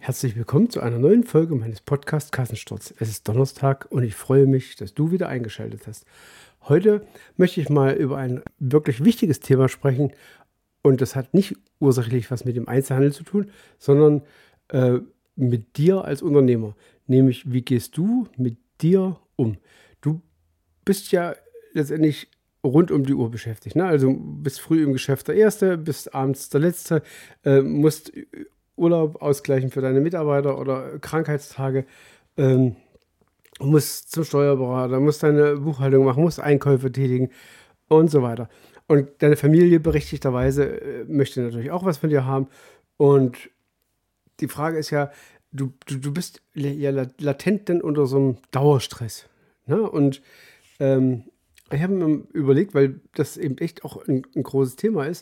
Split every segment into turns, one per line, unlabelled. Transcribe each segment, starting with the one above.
Herzlich willkommen zu einer neuen Folge meines Podcasts Kassensturz. Es ist Donnerstag und ich freue mich, dass du wieder eingeschaltet hast. Heute möchte ich mal über ein wirklich wichtiges Thema sprechen und das hat nicht ursächlich was mit dem Einzelhandel zu tun, sondern mit dir als Unternehmer. Nämlich, wie gehst du mit dir um? Du bist ja letztendlich rund um die Uhr beschäftigt. Ne? Also bist früh im Geschäft der Erste, bist abends der Letzte, musst Urlaub ausgleichen für deine Mitarbeiter oder Krankheitstage, ähm, musst zum Steuerberater, musst deine Buchhaltung machen, musst Einkäufe tätigen und so weiter. Und deine Familie berechtigterweise möchte natürlich auch was von dir haben. Und die Frage ist ja, du bist ja latent dann unter so einem Dauerstress. Ne? Und ich habe mir überlegt, weil das eben echt auch ein großes Thema ist,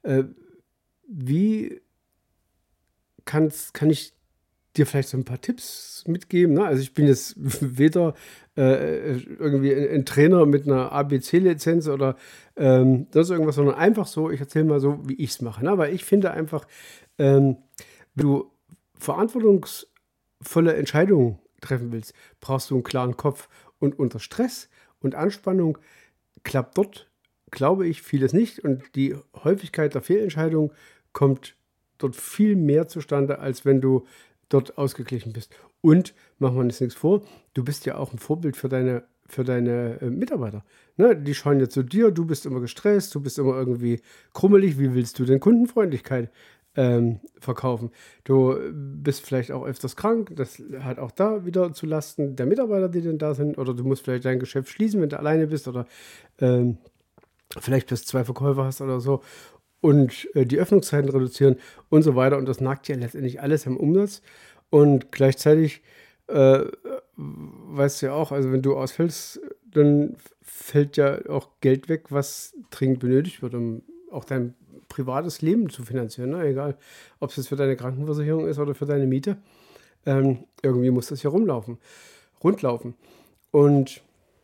wie kann ich dir vielleicht so ein paar Tipps mitgeben. Ne? Also ich bin jetzt weder irgendwie ein Trainer mit einer ABC-Lizenz oder sonst irgendwas, sondern einfach so, ich erzähle mal so, wie ich es mache. Ne? Weil ich finde einfach, wenn du verantwortungsvolle Entscheidungen treffen willst, brauchst du einen klaren Kopf. Und unter Stress und Anspannung klappt dort, glaube ich, vieles nicht. Und die Häufigkeit der Fehlentscheidungen kommt dort viel mehr zustande, als wenn du dort ausgeglichen bist. Und, machen wir uns nichts vor, du bist ja auch ein Vorbild für deine Mitarbeiter. Ne? Die schauen ja zu dir, du bist immer gestresst, du bist immer irgendwie krummelig. Wie willst du denn Kundenfreundlichkeit verkaufen? Du bist vielleicht auch öfters krank, das hat auch da wieder zu Lasten der Mitarbeiter, die denn da sind. Oder du musst vielleicht dein Geschäft schließen, wenn du alleine bist oder vielleicht bis 2 Verkäufer hast oder so und die Öffnungszeiten reduzieren und so weiter. Und das nagt ja letztendlich alles am Umsatz. Und gleichzeitig weißt du ja auch, also wenn du ausfällst, dann fällt ja auch Geld weg, was dringend benötigt wird, um auch dein privates Leben zu finanzieren. Ne? Egal, ob es jetzt für deine Krankenversicherung ist oder für deine Miete. Irgendwie muss das ja rundlaufen. Und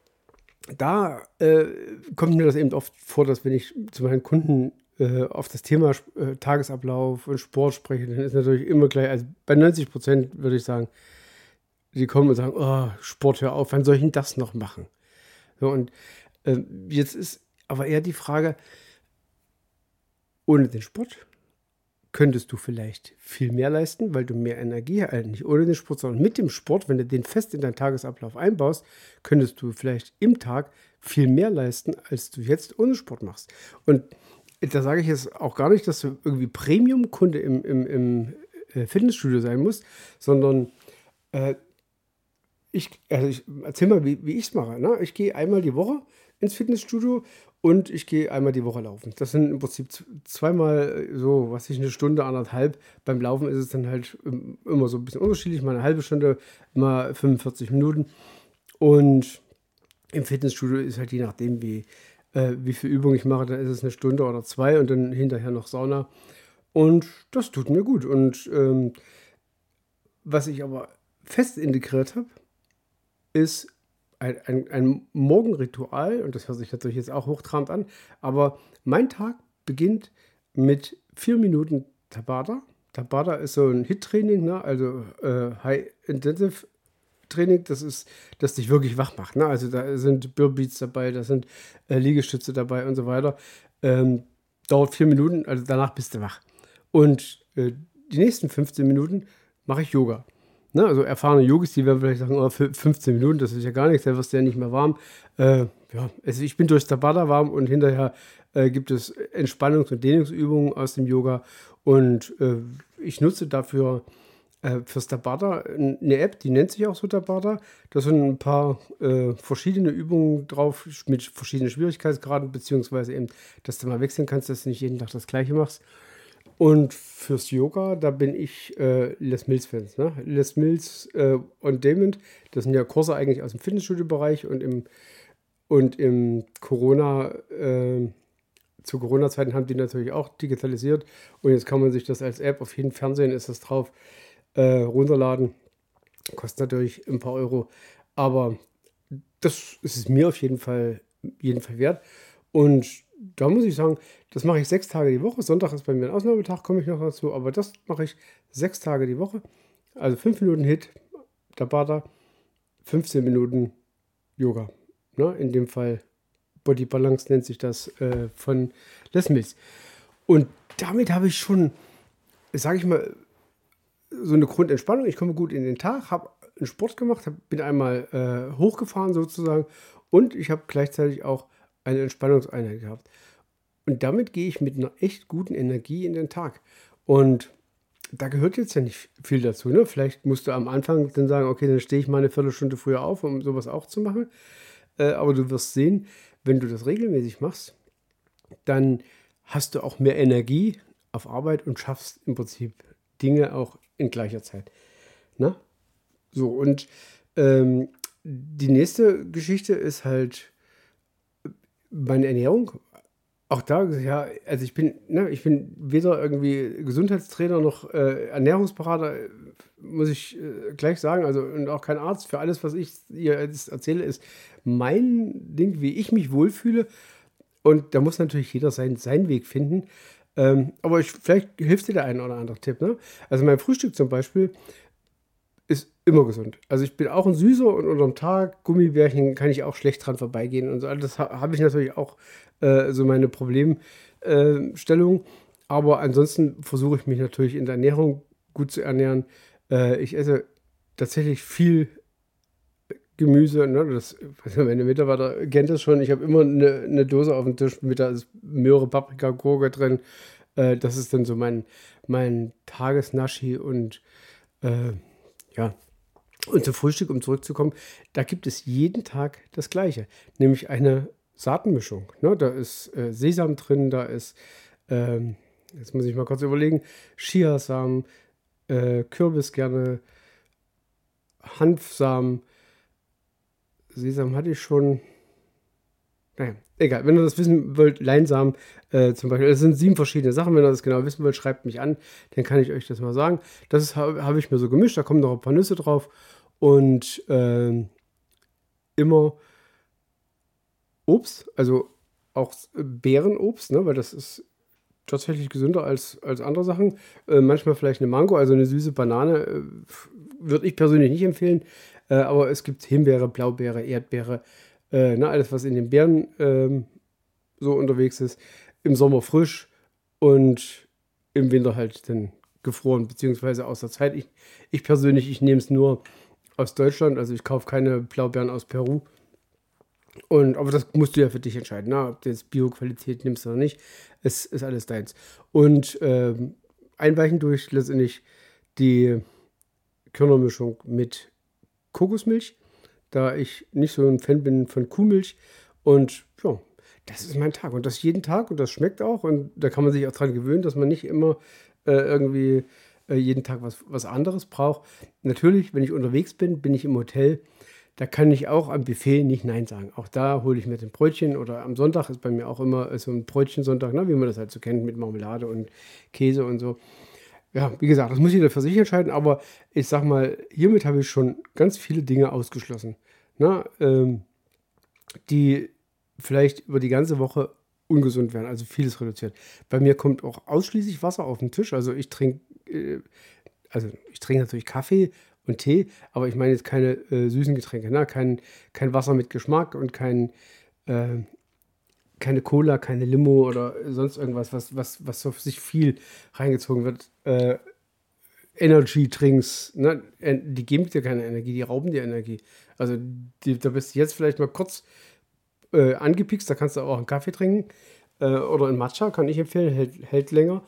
da kommt mir das eben oft vor, dass wenn ich zu meinen Kunden auf das Thema Tagesablauf und Sport spreche, dann ist natürlich immer gleich, also bei 90% würde ich sagen, die kommen und sagen, oh, Sport, hör auf, wann soll ich denn das noch machen? So, und jetzt ist aber eher die Frage, ohne den Sport könntest du vielleicht viel mehr leisten, weil du mehr Energie, nicht ohne den Sport, sondern mit dem Sport, wenn du den fest in deinen Tagesablauf einbaust, könntest du vielleicht im Tag viel mehr leisten, als du jetzt ohne Sport machst. Und da sage ich jetzt auch gar nicht, dass du irgendwie Premium-Kunde im Fitnessstudio sein musst, sondern ich erzähle mal, wie ich es mache. Ne? Ich gehe einmal die Woche ins Fitnessstudio und ich gehe einmal die Woche laufen. Das sind im Prinzip zweimal so, was ich, eine Stunde, anderthalb. Beim Laufen ist es dann halt immer so ein bisschen unterschiedlich, mal eine halbe Stunde, mal 45 Minuten. Und im Fitnessstudio ist halt je nachdem, wie viel Übung ich mache, dann ist es eine Stunde oder zwei und dann hinterher noch Sauna. Und das tut mir gut. Und was ich aber fest integriert habe, ist ein Morgenritual, und das hört sich natürlich jetzt auch hochtrabend an, aber mein Tag beginnt mit 4 Minuten Tabata. Tabata ist so ein HIIT-Training, ne? Also High-Intensive Training, das dich wirklich wach macht. Ne? Also da sind Burpees dabei, da sind Liegestütze dabei und so weiter. Dauert 4 Minuten, also danach bist du wach. Und die nächsten 15 Minuten mache ich Yoga. Ne? Also erfahrene Yogis, die werden vielleicht sagen, oh, 15 Minuten, das ist ja gar nichts, da wirst du ja nicht mehr warm. Ja, also ich bin durch Tabata warm und hinterher gibt es Entspannungs- und Dehnungsübungen aus dem Yoga. Und ich nutze dafür fürs Tabata eine App, die nennt sich auch so Tabata. Da sind ein paar verschiedene Übungen drauf mit verschiedenen Schwierigkeitsgraden, beziehungsweise eben, dass du mal wechseln kannst, dass du nicht jeden Tag das Gleiche machst. Und fürs Yoga, da bin ich Les Mills-Fans. Ne? Les Mills und Damon, das sind ja Kurse eigentlich aus dem Fitnessstudio-Bereich und im zu Corona-Zeiten haben die natürlich auch digitalisiert und jetzt kann man sich das als App, auf jedem Fernsehen ist das drauf, runterladen. Kostet natürlich ein paar Euro, aber das ist es mir auf jeden Fall wert. Und da muss ich sagen, das mache ich 6 Tage die Woche. Sonntag ist bei mir ein Ausnahmetag, komme ich noch dazu, aber das mache ich 6 Tage die Woche. Also 5 Minuten HIIT, Tabata, 15 Minuten Yoga. Ne? In dem Fall Body Balance nennt sich das von Les Mills. Und damit habe ich schon, sage ich mal, so eine Grundentspannung. Ich komme gut in den Tag, habe einen Sport gemacht, bin einmal hochgefahren sozusagen und ich habe gleichzeitig auch eine Entspannungseinheit gehabt. Und damit gehe ich mit einer echt guten Energie in den Tag. Und da gehört jetzt ja nicht viel dazu. Ne? Vielleicht musst du am Anfang dann sagen, okay, dann stehe ich mal eine Viertelstunde früher auf, um sowas auch zu machen. Aber du wirst sehen, wenn du das regelmäßig machst, dann hast du auch mehr Energie auf Arbeit und schaffst im Prinzip Dinge auch in gleicher Zeit. Ne? So, und die nächste Geschichte ist halt meine Ernährung. Auch da, ja, also ich bin weder irgendwie Gesundheitstrainer noch Ernährungsberater, muss ich gleich sagen, also und auch kein Arzt. Für alles, was ich ihr jetzt erzähle, ist mein Ding, wie ich mich wohlfühle. Und da muss natürlich jeder seinen Weg finden. Aber vielleicht hilft dir der ein oder andere Tipp. Ne? Also mein Frühstück zum Beispiel ist immer gesund. Also ich bin auch ein Süßer und unterm Tag, Gummibärchen, kann ich auch schlecht dran vorbeigehen. Und so. Das habe ich natürlich auch so meine Problemstellung. Aber ansonsten versuche ich mich natürlich in der Ernährung gut zu ernähren. Ich esse tatsächlich viel Gemüse. Ne? Meine Mitarbeiter kennen das schon. Ich habe immer eine Dose auf dem Tisch mit da ist Möhre, Paprika, Gurke drin. Das ist dann so mein Tagesnaschi und ja. Und zum Frühstück, um zurückzukommen, da gibt es jeden Tag das Gleiche, nämlich eine Saatenmischung. Ne? Da ist Sesam drin, da ist, jetzt muss ich mal kurz überlegen, Chiasamen, Kürbiskerne, Hanfsamen, Sesam hatte ich schon. Naja, egal. Wenn ihr das wissen wollt, Leinsamen zum Beispiel, das sind 7 verschiedene Sachen. Wenn ihr das genau wissen wollt, schreibt mich an, dann kann ich euch das mal sagen. Das habe ich mir so gemischt, da kommen noch ein paar Nüsse drauf und immer Obst, also auch Beerenobst, ne, weil das ist tatsächlich gesünder als andere Sachen. Manchmal vielleicht eine Mango, also eine süße Banane, würde ich persönlich nicht empfehlen. Aber es gibt Himbeere, Blaubeere, Erdbeere, alles, was in den Beeren so unterwegs ist. Im Sommer frisch und im Winter halt dann gefroren, beziehungsweise aus der Zeit. Ich persönlich, ich nehme es nur aus Deutschland, also ich kaufe keine Blaubeeren aus Peru. Aber das musst du ja für dich entscheiden, ne? Ob du jetzt Bio-Qualität nimmst oder nicht. Es ist alles deins. Und einweichen durch letztendlich die Körnermischung mit Kokosmilch, da ich nicht so ein Fan bin von Kuhmilch. Und ja, das ist mein Tag. Und das jeden Tag und das schmeckt auch. Und da kann man sich auch dran gewöhnen, dass man nicht immer irgendwie jeden Tag was anderes braucht. Natürlich, wenn ich unterwegs bin ich im Hotel. Da kann ich auch am Buffet nicht Nein sagen. Auch da hole ich mir ein Brötchen oder am Sonntag ist bei mir auch immer so ein Brötchensonntag, ne, wie man das halt so kennt mit Marmelade und Käse und so. Ja, wie gesagt, das muss jeder für sich entscheiden, aber ich sag mal, hiermit habe ich schon ganz viele Dinge ausgeschlossen, ne, die vielleicht über die ganze Woche ungesund werden, also vieles reduziert. Bei mir kommt auch ausschließlich Wasser auf den Tisch, also ich trinke natürlich Kaffee und Tee, aber ich meine jetzt keine süßen Getränke, ne? Kein Wasser mit Geschmack und äh, keine Cola, keine Limo oder sonst irgendwas, was auf sich viel reingezogen wird. Energy-Drinks, ne? Die geben dir keine Energie, die rauben dir Energie. Also da bist du jetzt vielleicht mal kurz angepickst, da kannst du auch einen Kaffee trinken oder einen Matcha, kann ich empfehlen, hält länger.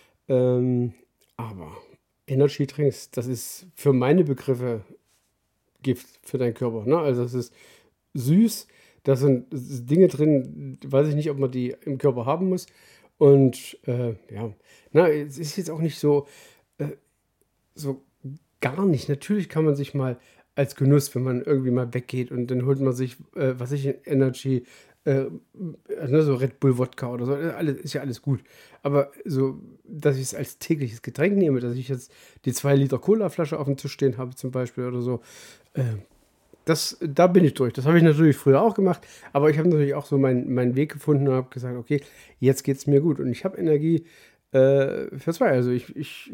Aber Energy Drinks, das ist für meine Begriffe Gift für deinen Körper. Ne? Also es ist süß, da sind Dinge drin, weiß ich nicht, ob man die im Körper haben muss. Und ja, na, es ist jetzt auch nicht so gar nicht. Natürlich kann man sich mal als Genuss, wenn man irgendwie mal weggeht und dann holt man sich, was ich, Energy, so Red Bull Wodka oder so, ist ja alles gut. Aber so, dass ich es als tägliches Getränk nehme, dass ich jetzt die 2 Liter Cola-Flasche auf dem Tisch stehen habe zum Beispiel oder so, äh, da bin ich durch. Das habe ich natürlich früher auch gemacht, aber ich habe natürlich auch so meinen Weg gefunden und habe gesagt, okay, jetzt geht es mir gut und ich habe Energie für 2. Also ich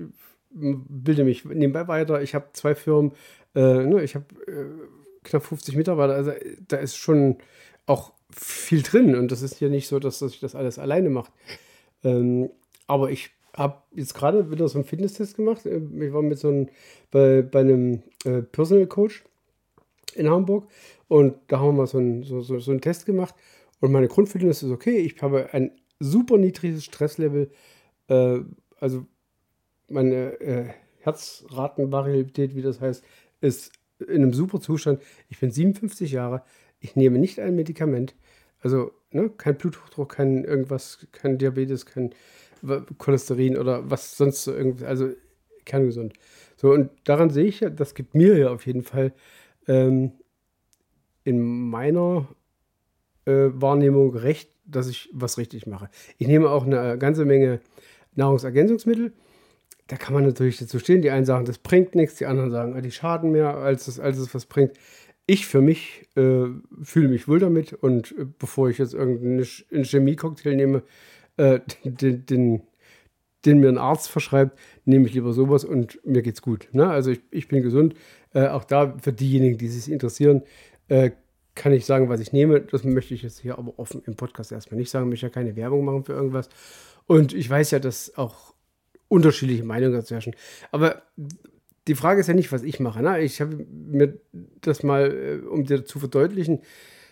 bilde mich nebenbei weiter. Ich habe 2 Firmen, ich habe knapp 50 Mitarbeiter. Also da ist schon auch viel drin. Und das ist hier nicht so, dass ich das alles alleine mache. Aber ich habe jetzt gerade wieder so einen Fitnesstest gemacht. Ich war bei einem Personal Coach in Hamburg und da haben wir mal so einen Test gemacht und meine Grundfitness ist okay. Ich habe ein super niedriges Stresslevel, also meine Herzratenvariabilität, wie das heißt, ist in einem super Zustand. Ich bin 57 Jahre, ich nehme nicht ein Medikament, also kein Bluthochdruck, kein irgendwas, kein Diabetes, kein Cholesterin oder was sonst so irgendwie, also kerngesund. So, und daran sehe ich ja, das gibt mir ja auf jeden Fall ähm, in meiner Wahrnehmung recht, dass ich was richtig mache. Ich nehme auch eine ganze Menge Nahrungsergänzungsmittel. Da kann man natürlich dazu stehen. Die einen sagen, das bringt nichts, die anderen sagen, die schaden mehr, als es was bringt. Ich für mich fühle mich wohl damit und bevor ich jetzt irgendeinen Chemie-Cocktail nehme, den mir ein Arzt verschreibt, nehme ich lieber sowas und mir geht's gut. Ne? Also ich bin gesund. Auch da für diejenigen, die sich interessieren, kann ich sagen, was ich nehme. Das möchte ich jetzt hier aber offen im Podcast erstmal nicht sagen. Ich möchte ja keine Werbung machen für irgendwas. Und ich weiß ja, dass auch unterschiedliche Meinungen dazu herrschen. Aber die Frage ist ja nicht, was ich mache. Ne? Ich habe mir das mal, um dir zu verdeutlichen,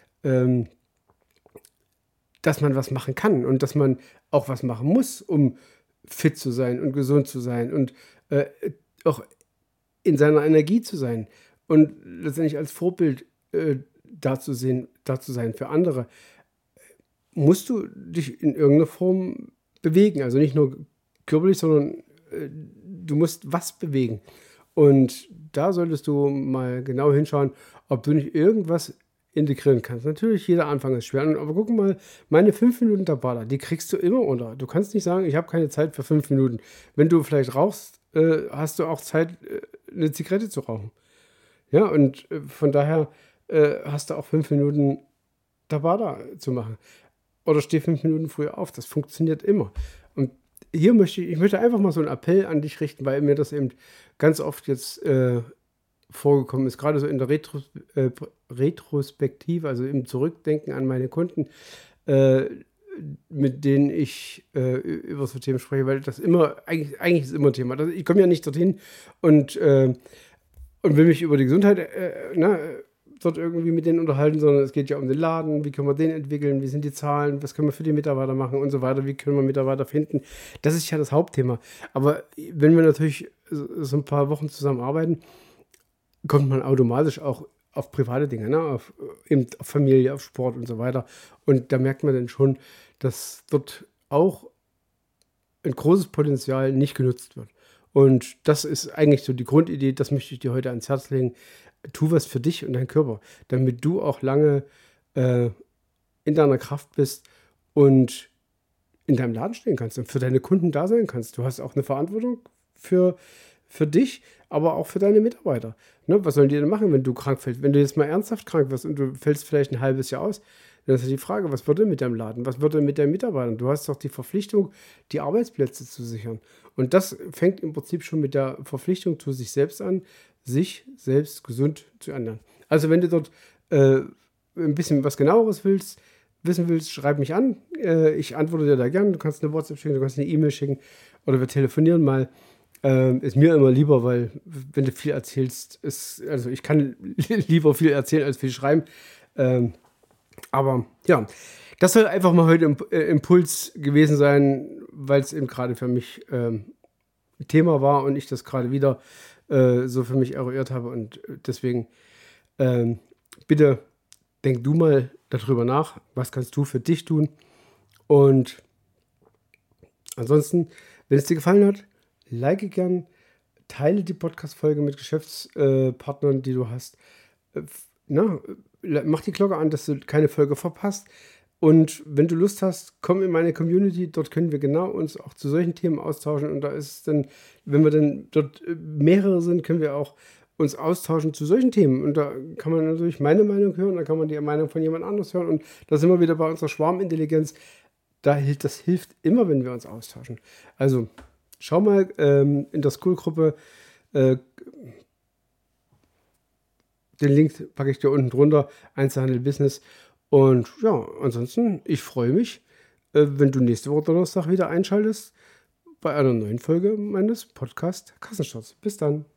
dass man was machen kann und dass man auch was machen muss, um fit zu sein und gesund zu sein und auch in seiner Energie zu sein und letztendlich als Vorbild da zu sein für andere, musst du dich in irgendeiner Form bewegen. Also nicht nur körperlich, sondern du musst was bewegen. Und da solltest du mal genau hinschauen, ob du nicht irgendwas integrieren kannst. Natürlich, jeder Anfang ist schwer. Aber guck mal, meine 5 Minuten Tabata, die kriegst du immer unter. Du kannst nicht sagen, ich habe keine Zeit für 5 Minuten. Wenn du vielleicht rauchst, hast du auch Zeit, eine Zigarette zu rauchen. Ja, und von daher hast du auch 5 Minuten Tabata zu machen. Oder steh 5 Minuten früher auf. Das funktioniert immer. Und hier möchte einfach mal so einen Appell an dich richten, weil mir das eben ganz oft jetzt vorgekommen ist, gerade so in der Retrospektive, also im Zurückdenken an meine Kunden, mit denen ich über so Themen spreche, weil das eigentlich ist immer ein Thema. Ich komme ja nicht dorthin und will mich über die Gesundheit dort irgendwie mit denen unterhalten, sondern es geht ja um den Laden, wie können wir den entwickeln, wie sind die Zahlen, was können wir für die Mitarbeiter machen und so weiter, wie können wir Mitarbeiter finden. Das ist ja das Hauptthema. Aber wenn wir natürlich so ein paar Wochen zusammen arbeiten, kommt man automatisch auch auf private Dinge, ne? Auf Familie, auf Sport und so weiter. Und da merkt man dann schon, dass dort auch ein großes Potenzial nicht genutzt wird. Und das ist eigentlich so die Grundidee, das möchte ich dir heute ans Herz legen. Tu was für dich und deinen Körper, damit du auch lange in deiner Kraft bist und in deinem Laden stehen kannst und für deine Kunden da sein kannst. Du hast auch eine Verantwortung für dich, aber auch für deine Mitarbeiter. Ne? Was sollen die denn machen, wenn du krank fällst? Wenn du jetzt mal ernsthaft krank wirst und du fällst vielleicht ein halbes Jahr aus, dann ist ja die Frage, was wird denn mit deinem Laden? Was wird denn mit deinen Mitarbeitern? Du hast doch die Verpflichtung, die Arbeitsplätze zu sichern. Und das fängt im Prinzip schon mit der Verpflichtung zu sich selbst an, sich selbst gesund zu ernähren. Also wenn du dort ein bisschen was Genaueres wissen willst, schreib mich an. Ich antworte dir da gerne. Du kannst eine WhatsApp schicken, du kannst eine E-Mail schicken oder wir telefonieren mal. Ist mir immer lieber, weil wenn du viel erzählst, also ich kann lieber viel erzählen als viel schreiben. Aber ja, das soll einfach mal heute Impuls gewesen sein, weil es eben gerade für mich Thema war und ich das gerade wieder so für mich eruiert habe. Und deswegen bitte denk du mal darüber nach, was kannst du für dich tun. Und ansonsten, wenn es dir gefallen hat, like gern, teile die Podcast-Folge mit Geschäftspartnern, die du hast. Mach die Glocke an, dass du keine Folge verpasst. Und wenn du Lust hast, komm in meine Community. Dort können wir genau uns auch zu solchen Themen austauschen. Und da ist es dann, wenn wir dann dort mehrere sind, können wir auch uns austauschen zu solchen Themen. Und da kann man natürlich meine Meinung hören, da kann man die Meinung von jemand anderes hören. Und da sind wir wieder bei unserer Schwarmintelligenz. Das hilft immer, wenn wir uns austauschen. Also Schau mal in der School-Gruppe. Äh, Den Link packe ich dir unten drunter. Einzelhandel Business. Und ja, ansonsten, ich freue mich, wenn du nächste Woche Donnerstag wieder einschaltest bei einer neuen Folge meines Podcast Kassensturz. Bis dann.